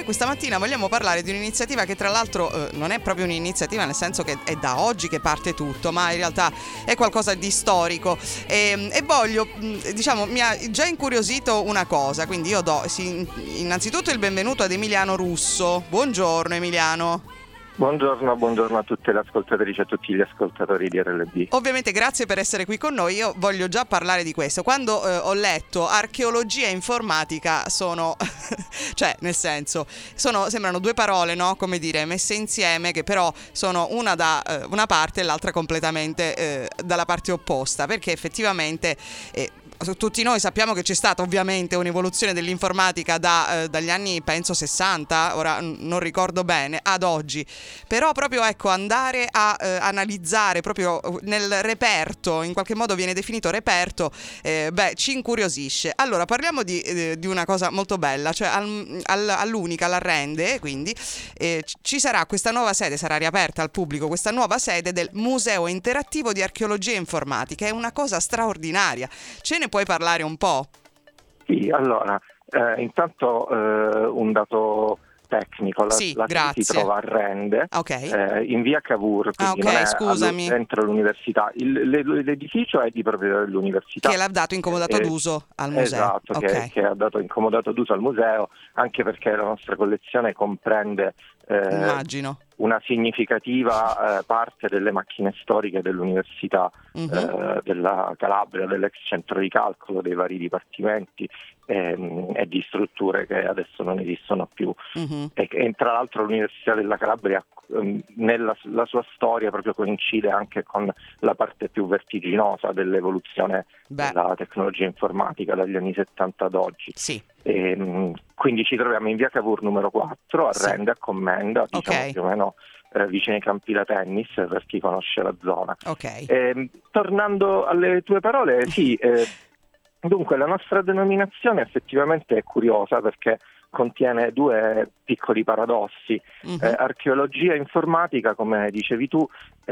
noi questa mattina vogliamo parlare di un'iniziativa che tra l'altro non è proprio un'iniziativa, nel senso che è da oggi che parte tutto, ma in realtà è qualcosa di storico e voglio, diciamo, mi ha già incuriosito una cosa, quindi io do innanzitutto il benvenuto ad Emiliano Russo. Buongiorno Emiliano. Buongiorno a tutte le ascoltatrici e a tutti gli ascoltatori di RLB. Ovviamente grazie per essere qui con noi. Io voglio già parlare di questo. Quando ho letto archeologia e informatica sono cioè nel senso sembrano due parole, no? Come dire, messe insieme, che però sono una da una parte e l'altra completamente dalla parte opposta, perché effettivamente tutti noi sappiamo che c'è stata ovviamente un'evoluzione dell'informatica dagli anni penso 60, ora non ricordo bene, ad oggi, però proprio ecco, andare a analizzare proprio nel reperto, in qualche modo viene definito reperto, ci incuriosisce. Allora parliamo di una cosa molto bella, cioè all'Unica, all'Arrende, quindi ci sarà questa nuova sede, sarà riaperta al pubblico questa nuova sede del Museo Interattivo di Archeologia e Informatica. È una cosa straordinaria. Ce ne puoi parlare un po'? Sì, allora, intanto un dato tecnico, la sede si trova a Rende, in via Cavour, quindi non è dentro l'università. L'edificio è di proprietà dell'università. Che l'ha dato in comodato d'uso al museo. Esatto, che ha dato in comodato d'uso al museo, anche perché la nostra collezione comprende immagino una significativa parte delle macchine storiche dell'università della Calabria, dell'ex centro di calcolo, dei vari dipartimenti e di strutture che adesso non esistono più. E tra l'altro l'Università della Calabria la sua storia proprio coincide anche con la parte più vertiginosa dell'evoluzione della tecnologia informatica dagli anni 70 ad oggi. Sì. Quindi ci troviamo in via Cavour numero 4 a Rende, a Commenda, diciamo più o meno vicino ai campi da tennis, per chi conosce la zona. Tornando alle tue parole, sì, dunque la nostra denominazione effettivamente è curiosa perché contiene due piccoli paradossi. Archeologia e informatica, come dicevi tu,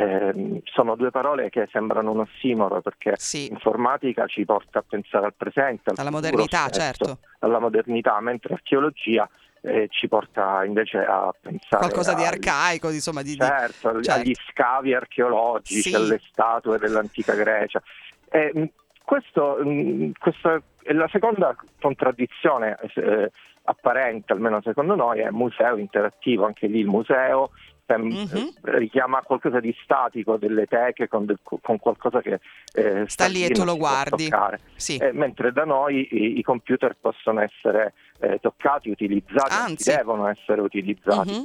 sono due parole che sembrano un ossimoro, perché informatica ci porta a pensare al presente, alla modernità, certo, alla modernità, mentre archeologia ci porta invece a pensare qualcosa di arcaico, insomma, certo, agli scavi archeologici, alle statue dell'antica Grecia. Questa è la seconda contraddizione apparente, almeno secondo noi, è museo interattivo. Anche lì il museo richiama qualcosa di statico, delle teche con qualcosa che sta lì e tu lo guardi. Mentre da noi i computer possono essere toccati, utilizzati, anzi devono essere utilizzati.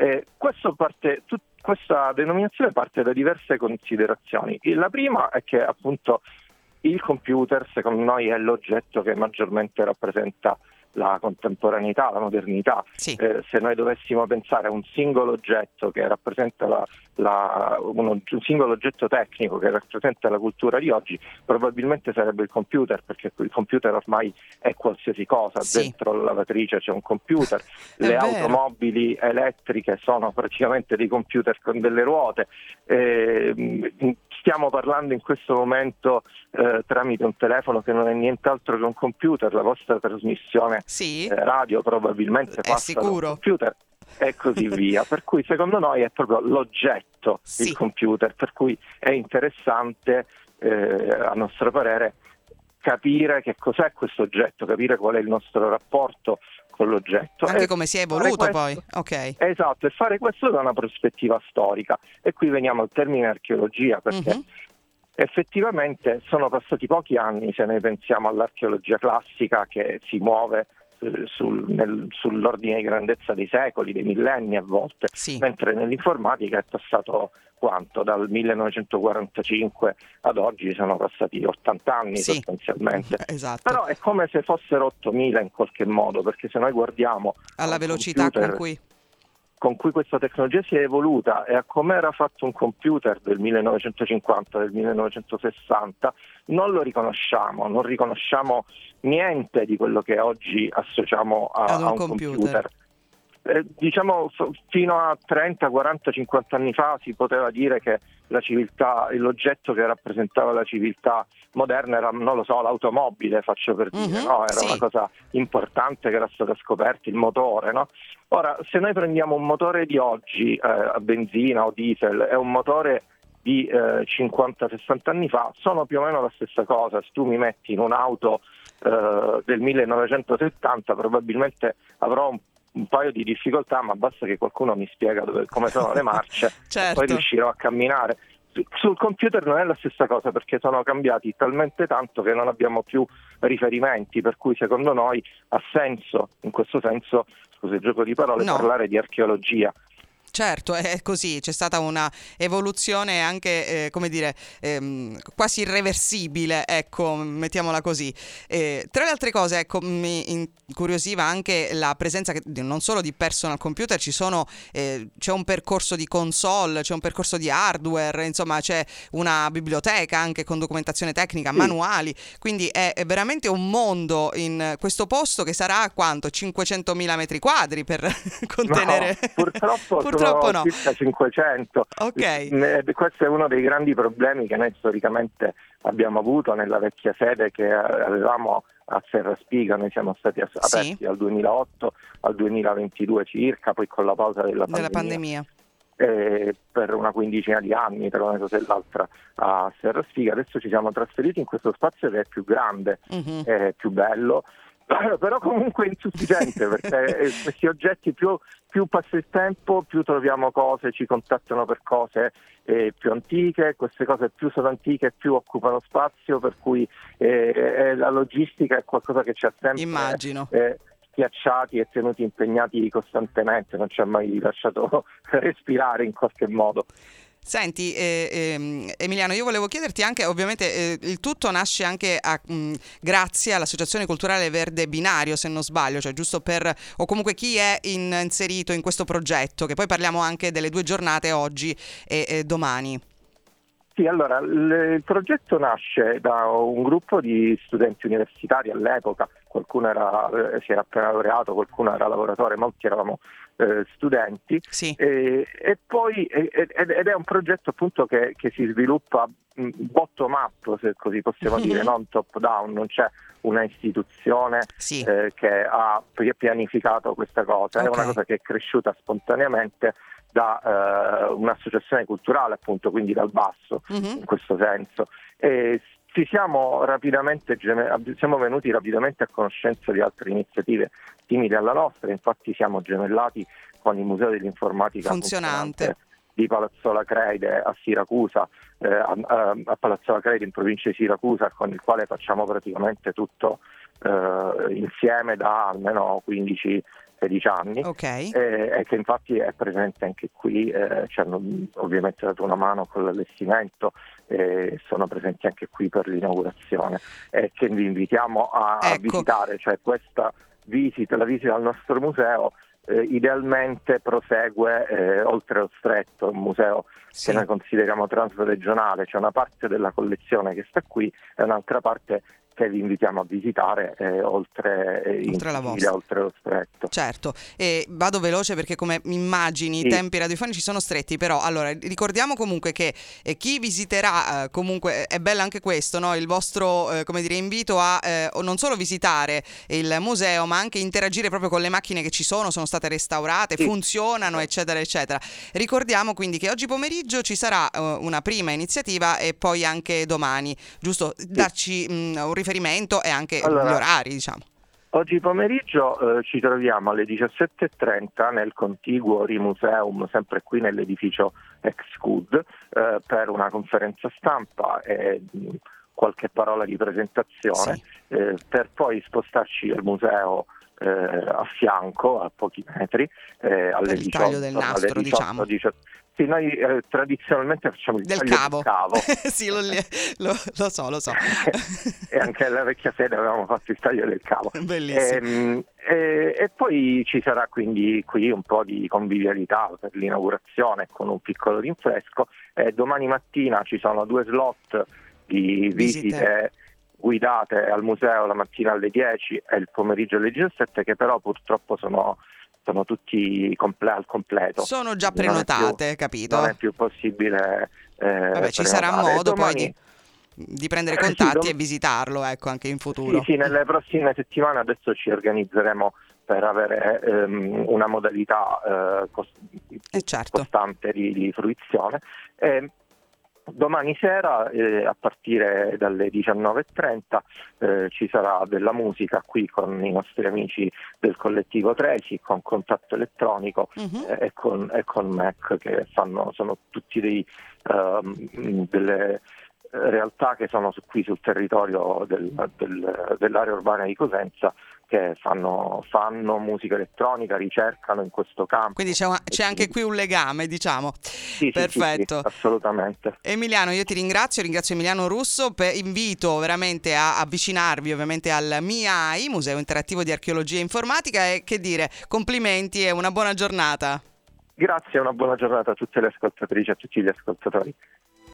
Questa denominazione parte da diverse considerazioni. La prima è che appunto il computer, secondo noi, è l'oggetto che maggiormente rappresenta la contemporaneità, la modernità. Se noi dovessimo pensare a un singolo oggetto che rappresenta un singolo oggetto tecnico che rappresenta la cultura di oggi, probabilmente sarebbe il computer, perché il computer ormai è qualsiasi cosa. Dentro la lavatrice c'è un computer, le automobili elettriche sono praticamente dei computer con delle ruote. Stiamo parlando in questo momento tramite un telefono che non è nient'altro che un computer. La vostra trasmissione radio probabilmente passa da un computer e così via. Per cui secondo noi è proprio l'oggetto, il computer, per cui è interessante a nostro parere capire che cos'è questo oggetto, capire qual è il nostro rapporto con l'oggetto. Anche come si è evoluto poi. Esatto, e fare questo da una prospettiva storica. E qui veniamo al termine archeologia, perché effettivamente sono passati pochi anni se noi pensiamo all'archeologia classica, che si muove sull'ordine di grandezza dei secoli, dei millenni a volte, mentre nell'informatica è passato quanto? Dal 1945 ad oggi sono passati 80 anni sostanzialmente. Però è come se fossero 8000 in qualche modo, perché se noi guardiamo alla velocità con cui questa tecnologia si è evoluta e a come era fatto un computer del 1950, del 1960, non lo riconosciamo, non riconosciamo niente di quello che oggi associamo a un computer. Diciamo fino a 30, 40, 50 anni fa si poteva dire che la civiltà, l'oggetto che rappresentava la civiltà moderna era, non lo so, l'automobile, faccio per dire, no? Era una cosa importante che era stata scoperta, il motore, no? Ora, se noi prendiamo un motore di oggi a benzina o diesel e un motore di 50-60 anni fa, sono più o meno la stessa cosa. Se tu mi metti in un'auto del 1970 probabilmente avrò un paio di difficoltà, ma basta che qualcuno mi spiega come sono le marce certo. e poi riuscirò a camminare. Sul computer non è la stessa cosa, perché sono cambiati talmente tanto che non abbiamo più riferimenti, per cui secondo noi ha senso, in questo senso, scusa il gioco di parole, parlare di archeologia. Certo, è così, c'è stata una evoluzione anche, come dire, quasi irreversibile, ecco, mettiamola così. Tra le altre cose, ecco, mi incuriosiva anche la presenza non solo di personal computer, c'è un percorso di console, c'è un percorso di hardware, insomma c'è una biblioteca anche con documentazione tecnica, manuali, quindi è veramente un mondo in questo posto che sarà quanto? 500.000 metri quadri per contenere... No, purtroppo no. Circa 500. Ok. Questo è uno dei grandi problemi che noi storicamente abbiamo avuto nella vecchia sede che avevamo a Serraspiga. Noi siamo stati aperti dal 2008 al 2022 circa, poi con la pausa della pandemia. Per una quindicina di anni tra una cosa e l'altra a Serraspiga. Adesso ci siamo trasferiti in questo spazio che è più grande, è più bello, però comunque insufficiente, perché questi oggetti più passa il tempo, più troviamo cose, ci contattano per cose più antiche, queste cose più sono antiche più occupano spazio, per cui la logistica è qualcosa che ci ha sempre schiacciati e tenuti impegnati costantemente, non ci ha mai lasciato respirare in qualche modo. Senti Emiliano, io volevo chiederti anche, ovviamente il tutto nasce anche grazie all'Associazione Culturale Verde Binario, se non sbaglio, cioè giusto o comunque chi è inserito in questo progetto, che poi parliamo anche delle 2 giornate oggi e domani. Sì, allora il progetto nasce da un gruppo di studenti universitari all'epoca, qualcuno si era appena laureato, qualcuno era lavoratore, molti eravamo studenti, e poi ed è un progetto appunto che si sviluppa bottom up, se così possiamo dire, non top down, non c'è una istituzione che ha pianificato questa cosa, è una cosa che è cresciuta spontaneamente da un'associazione culturale, appunto, quindi dal basso, in questo senso. E siamo venuti rapidamente a conoscenza di altre iniziative simili alla nostra, infatti siamo gemellati con il Museo dell'Informatica funzionante di Palazzola Creide a Siracusa, a Palazzola Creide in provincia di Siracusa, con il quale facciamo praticamente tutto insieme da almeno 15-16 anni, e che infatti è presente anche qui, ci hanno ovviamente dato una mano con l'allestimento, sono presenti anche qui per l'inaugurazione, e che vi invitiamo a visitare, cioè la visita al nostro museo idealmente prosegue oltre lo Stretto, un museo che noi consideriamo transregionale, c'è una parte della collezione che sta qui e un'altra parte che vi invitiamo a visitare oltre lo Stretto. Certo, vado veloce perché come immagini i tempi radiofonici sono stretti, però allora ricordiamo comunque che chi visiterà, comunque è bello anche questo, no? Il vostro invito a non solo visitare il museo, ma anche interagire proprio con le macchine che ci sono state restaurate, funzionano, eccetera eccetera. Ricordiamo quindi che oggi pomeriggio ci sarà una prima iniziativa e poi anche domani, giusto? Darci un riferimento e anche gli orari, diciamo. Oggi pomeriggio ci troviamo alle 17:30 nel contiguo Rimuseum, sempre qui nell'edificio ex-CUD, per una conferenza stampa e qualche parola di presentazione, per poi spostarci al museo a fianco, a pochi metri, alle 18, taglio del nastro, diciamo. Sì, noi tradizionalmente facciamo il taglio del cavo. Sì, lo so. E anche alla vecchia sede avevamo fatto il taglio del cavo. Bellissimo. E poi ci sarà quindi qui un po' di convivialità per l'inaugurazione con un piccolo rinfresco. Domani mattina ci sono 2 slot di visite guidate al museo la mattina alle 10 e il pomeriggio alle 17, che però purtroppo sono tutti al completo. Sono già prenotate, capito? Non è più possibile ci sarà modo poi di prendere contatti e visitarlo, ecco, anche in futuro. Sì, nelle prossime settimane adesso ci organizzeremo per avere una modalità costante di fruizione. Domani sera, a partire dalle 19:30, ci sarà della musica qui con i nostri amici del collettivo Treci, con Contatto Elettronico e con Mac, che sono tutti delle realtà che sono qui sul territorio dell'area urbana di Cosenza, che fanno musica elettronica, ricercano in questo campo. Quindi c'è anche qui un legame, diciamo. Sì, perfetto. Sì, assolutamente. Emiliano, io ti ringrazio Emiliano Russo, invito veramente a avvicinarvi ovviamente al MIAI, Museo Interattivo di Archeologia e Informatica, e che dire, complimenti e una buona giornata. Grazie, una buona giornata a tutte le ascoltatrici e a tutti gli ascoltatori.